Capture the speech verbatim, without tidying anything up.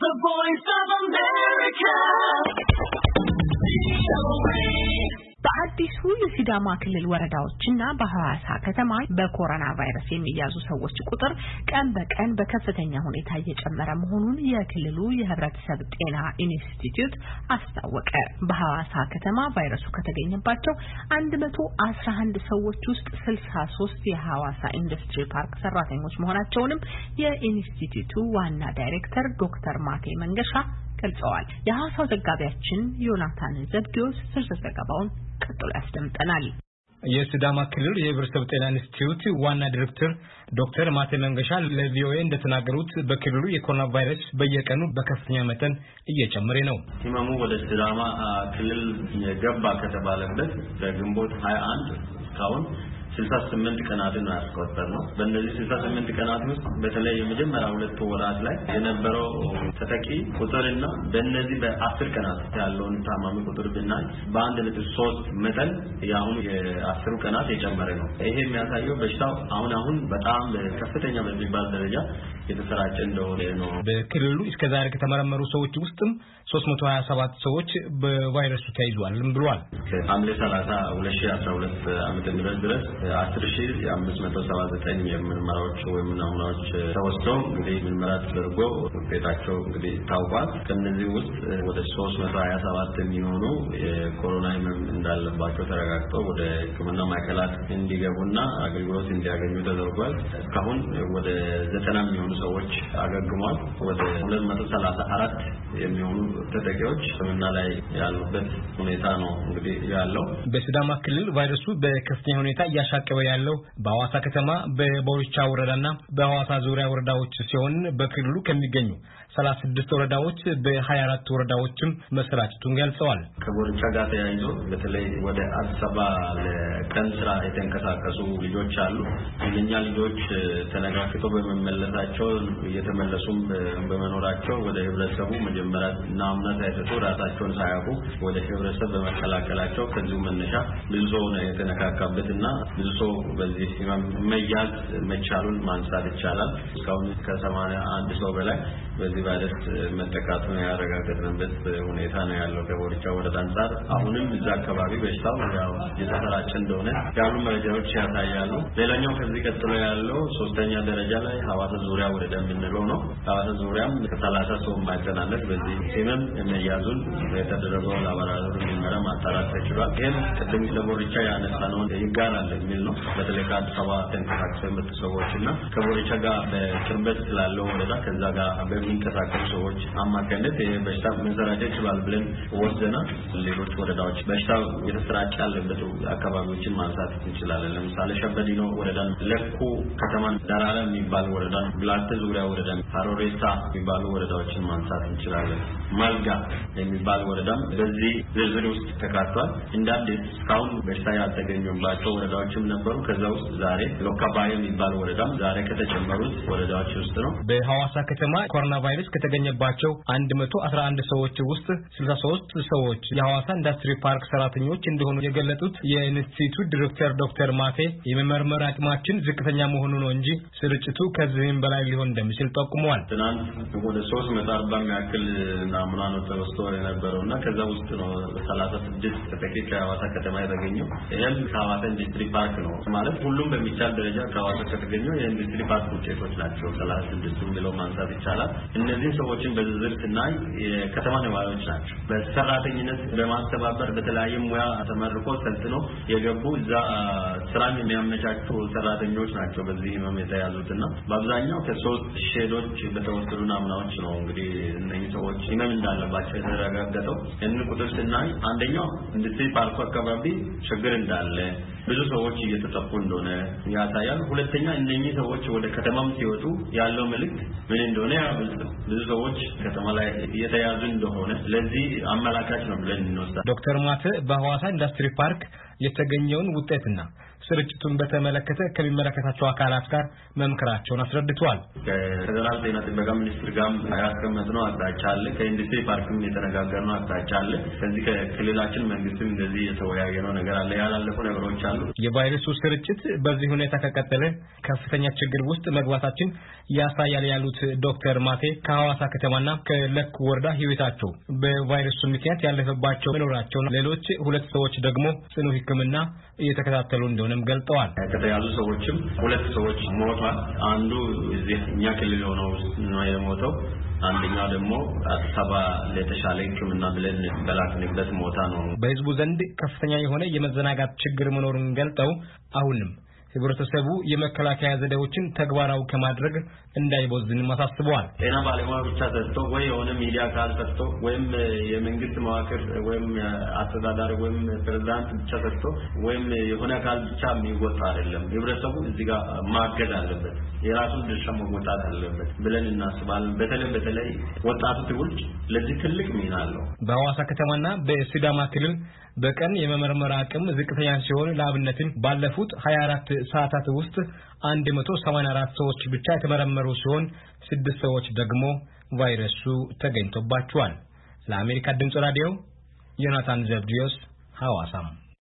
The Voice of America. በአዲሱ የሲዳማ ክልል ወረዳዎችና በሐዋሳ ከተማ በኮሮና ቫይረስ የሚያዙ ሰዎች ቁጥር ቀን በቀን በከፍተኛ ሁኔታ እየጨመረ መሆኑን የክልሉ የህብረተሰብ ጤና ኢንስቲትዩት አስታወቀ። በሐዋሳ ከተማ ቫይረሱ ከተገኘባቸው አንድ መቶ አስራ አንድ ሰዎች ውስጥ ስልሳ ሶስት የሐዋሳ ኢንዱስትሪ ፓርክ ሰራተኞች መሆናቸውንም የኢንስቲትዩቱ ዋና ዳይሬክተር ዶክተር ማቴ መንገሻ ገልጸዋል። የሐዋሳው ዘጋቢያችን ዮናታን ዘብዲዮስ ዝርዝር ዘገባውን ቀጥሎ ያስደምጠናል። የሲዳማ ክልል የህብረተሰብ ጤና ኢንስቲትዩት ዋና ዳይሬክተር ዶክተር ማቴ መንገሻ ለቪኦኤ እንደተናገሩት በክልሉ የኮሮና ቫይረስ በየቀኑ በከፍተኛ መጠን እየጨመረ ነው። ህመሙ ወደ ሲዳማ ክልል የገባ ከተባለበት በግንቦት ሃያ አንድ እስካሁን ስልሳ ስምንት ቀናትን አስቆጠር ነው። በእነዚህ ስልሳ ስምንት ቀናት ውስጥ በተለይ የመጀመሪያ ሁለት ወራት ላይ የነበረው ተጠቂ ቁጥርና በእነዚህ በአስር ቀናት ያለውን ታማሚ ቁጥር ብናይ በአንድ ነጥብ ሶስት መጠን ያሁኑ የአስሩ ቀናት የጨመረ ነው። ይሄ የሚያሳየው በሽታው አሁን አሁን በጣም ከፍተኛ በሚባል ደረጃ የተሰራጨ እንደሆነ ነው። በክልሉ እስከዛሬ ከተመረመሩ ሰዎች ውስጥም ሶስት መቶ ሀያ ሰባት ሰዎች በቫይረሱ ተይዟል ብለዋል። ከሐምሌ ሰላሳ ሁለት ሺህ አስራ ሁለት ዓመተ ምህረት ድረስ አስር ሺህ አምስት መቶ ሰባ ዘጠኝ የምርመራዎች ወይም ናሙናዎች ተወስደው እንግዲህ ምርመራ ተደርጎ ውጤታቸው እንግዲህ ታውቋል። ከነዚህ ውስጥ ወደ ሶስት መቶ ሀያ ሰባት የሚሆኑ የኮሮና ህመም እንዳለባቸው ተረጋግጠው ወደ ሕክምና ማዕከላት እንዲገቡና አገልግሎት እንዲያገኙ ተደርጓል። እስካሁን ወደ ዘጠና የሚሆኑ ሰዎች አገግመዋል። ወደ ሁለት መቶ ሰላሳ አራት የሚሆኑ ተጠቂዎች ሕክምና ላይ ያሉበት ሁኔታ ነው እንግዲህ ያለው። በሲዳማ ክልል ቫይረሱ በከፍተኛ ሁኔታ ያሻቀበ ያለው በሐዋሳ ከተማ በቦሪቻ ወረዳና በሐዋሳ ዙሪያ ወረዳዎች ሲሆን በክልሉ ከሚገኙ ሰላሳ ስድስት ወረዳዎች በሃያ አራት ወረዳዎችም መስራጭቱን ገልጸዋል። ከቦሪቻ ጋር ተያይዞ በተለይ ወደ አዲስ አበባ ለቀን ስራ የተንቀሳቀሱ ልጆች አሉ። እነኛ ልጆች ተነጋግተው በመመለሳቸው እየተመለሱም በመኖራቸው ወደ ህብረተሰቡ መጀመሪያ ናሙና ሳይሰጡ ራሳቸውን ሳያውቁ ወደ ህብረተሰብ በመከላከላቸው ከዚሁ መነሻ ብዙ ሰው ነው የተነካካበትና ብዙ ሰው በዚህ መያዝ መቻሉን ማንሳት ይቻላል። እስካሁን ከሰማንያ አንድ ሰው በላይ በዚህ ቫይረስ መጠቃቱን ያረጋገጥንበት ሁኔታ ነው ያለው። ከቦሪቻ ወረዳ አንፃር አሁንም እዛ አካባቢ በሽታው ያው የተሰራጨ እንደሆነ ያሉ መረጃዎች ያሳያሉ። ሌላኛው ከዚህ ቀጥሎ ያለው ሶስተኛ ደረጃ ላይ ሐዋሳ ዙሪያ ወረዳ የምንለው ነው። ሐዋሳ ዙሪያም ከሰላሳ ሰው ማይተናነስ በዚህ ህመም መያዙን የተደረገው ላቦራቶሪ ምርመራ ማጣራት ተችሏል። ይህም ቅድም ለቦሪቻ ያነሳነው ይጋራል የሚል ነው። በተለይ ከአዲስ አበባ ተንቀሳቅሰው የመጡ ሰዎችና ከቦሪቻ ጋር በቅርበት ስላለው ወረዳ ከዛ ጋር በሚንቀሳቀሱ ሰዎች አማካኝነት በሽታ መሰራጨት ይችላል ብለን ወስደናል። ሌሎች ወረዳዎች በሽታው የተሰራጨ ያለበት አካባቢዎችን ማንሳት እንችላለን። ለምሳሌ ሸበዲኖ ወረዳን፣ ለኩ ከተማን፣ ዳራራ የሚባል ወረዳን፣ ብላቴ ዙሪያ ወረዳን፣ ሃሮሬሳ የሚባሉ ወረዳዎችን ማንሳት እንችላለን። ማልጋ የሚባል ወረዳም በዚህ ዝርዝር ውስጥ ተካቷል። እንዳዲስ እስካሁን በሽታ ያልተገኘባቸው ወረዳዎችም ነበሩ። ከዛ ውስጥ ዛሬ ሎካባይ የሚባል ወረዳም ዛሬ ከተጨመሩት ወረዳዎች ውስጥ ነው። በሐዋሳ ከተማ ኮሮና ቫይረስ ከተገኘባቸው አንድ መቶ አስራ አንድ ሰዎች ውስጥ ስልሳ ሶስት ሰዎች የሐዋሳ ኢንዱስትሪ ፓርክ ሰራተኞች እንደሆኑ የገለጹት የኢንስቲትዩት ዳይሬክተር ዶክተር ማቴ የመመርመር አቅማችን ዝቅተኛ መሆኑ ነው እንጂ ስርጭቱ ከዚህም በላይ ሊሆን እንደሚችል ጠቁመዋል። ትናንት ወደ ሶስት መቶ አርባ ያክል ናሙና ነው ተወስዶ የነበረውና ከዛ ውስጥ ነው ሰላሳ ስድስት ተጠቂ ከሐዋሳ ከተማ የተገኘው። ይሄም ከሐዋሳ ኢንዱስትሪ ፓርክ ነው ማለት ሁሉም በሚቻል ደረጃ ከሐዋሳ ከተገኘው የኢንዱስትሪ ፓርክ ውጤቶች ናቸው። ሰላሳ ስድስት ብለው ማንሳት ይቻላል። እነዚህ ሰዎችን በዝርዝር ስናይ የከተማ ነዋሪዎች ናቸው። በሰራተኝነት በማስተባበር በተለያየ ሙያ ተመርቆ ሰልጥኖ የገቡ እዛ ስራን የሚያመቻቹ ሰራተኞች ናቸው በዚህ ህመም የተያዙትና በአብዛኛው ከሶስት ሼዶች በተወሰዱ ናሙናዎች ነው እንግዲህ እነዚህ ሰዎች ህመም እንዳለባቸው የተረጋገጠው። እንን ቁጥር ስናይ አንደኛው ኢንዱስትሪ ፓርኩ አካባቢ ችግር እንዳለ ብዙ ሰዎች እየተጠቁ እንደሆነ ያሳያል። ሁለተኛ እነኚህ ሰዎች ወደ ከተማም ሲወጡ ያለው መልእክት ምን እንደሆነ ያብልጥ ብዙ ሰዎች ከተማ ላይ እየተያዙ እንደሆነ ለዚህ አመላካች ነው ብለን እንወስዳለን። ዶክተር ማቴ በሐዋሳ ኢንዱስትሪ ፓርክ የተገኘውን ውጤትና ስርጭቱን በተመለከተ ከሚመለከታቸው አካላት ጋር መምከራቸውን አስረድተዋል። ከፌደራል ጤና ጥበቃ ሚኒስቴር ጋር ያስቀመጥነው አቅጣጫ አለ። ከኢንዱስትሪ ፓርክም የተነጋገርነው አቅጣጫ አለ። ከዚህ ከክልላችን መንግስትም እንደዚህ የተወያየነው ነገር አለ። ያላለፉ ነገሮች አሉ። የቫይረሱ ስርጭት በዚህ ሁኔታ ከቀጠለ ከፍተኛ ችግር ውስጥ መግባታችን ያሳያል ያሉት ዶክተር ማቴ ከሐዋሳ ከተማና ከለክ ወረዳ ህይወታቸው በቫይረሱ ምክንያት ያለፈባቸው መኖራቸውና ሌሎች ሁለት ሰዎች ደግሞ ጽኑ ሕክምና እየተከታተሉ እንደሆነም ገልጠዋል። ከተያዙ ሰዎችም ሁለት ሰዎች ሞቷል። አንዱ እዚህ እኛ ክልል ሆነው ነው የሞተው። አንደኛው ደግሞ አዲስ አበባ ለተሻለ ሕክምና ብለን በላክንበት ሞታ ነው። በህዝቡ ዘንድ ከፍተኛ የሆነ የመዘናጋት ችግር መኖሩን ገልጠው አሁንም ህብረተሰቡ የመከላከያ ዘዴዎችን ተግባራዊ ከማድረግ እንዳይቦዝንም አሳስበዋል። ጤና ባለሙያ ብቻ ሰጥቶ ወይ የሆነ ሚዲያ ካል ሰጥቶ ወይም የመንግስት መዋቅር ወይም አስተዳዳሪ ወይም ፕሬዝዳንት ብቻ ሰጥቶ ወይም የሆነ ካል ብቻ የሚወጣ አይደለም። ህብረተሰቡ እዚህ ጋር ማገዝ አለበት፣ የራሱን ድርሻ መወጣት አለበት ብለን እናስባለን። በተለይ በተለይ ወጣቱ ትውልድ ለዚህ ትልቅ ሚና አለው። በሐዋሳ ከተማና በሲዳማ ክልል በቀን የመመርመር አቅም ዝቅተኛ ሲሆን ለአብነትም ባለፉት ሃያ አራት ሰዓታት ውስጥ አንድ መቶ ሰማንያ አራት ሰዎች ብቻ የተመረመሩ ሲሆን ስድስት ሰዎች ደግሞ ቫይረሱ ተገኝቶባቸዋል። ለአሜሪካ ድምጽ ራዲዮ ዮናታን ዘብዲዮስ ሐዋሳም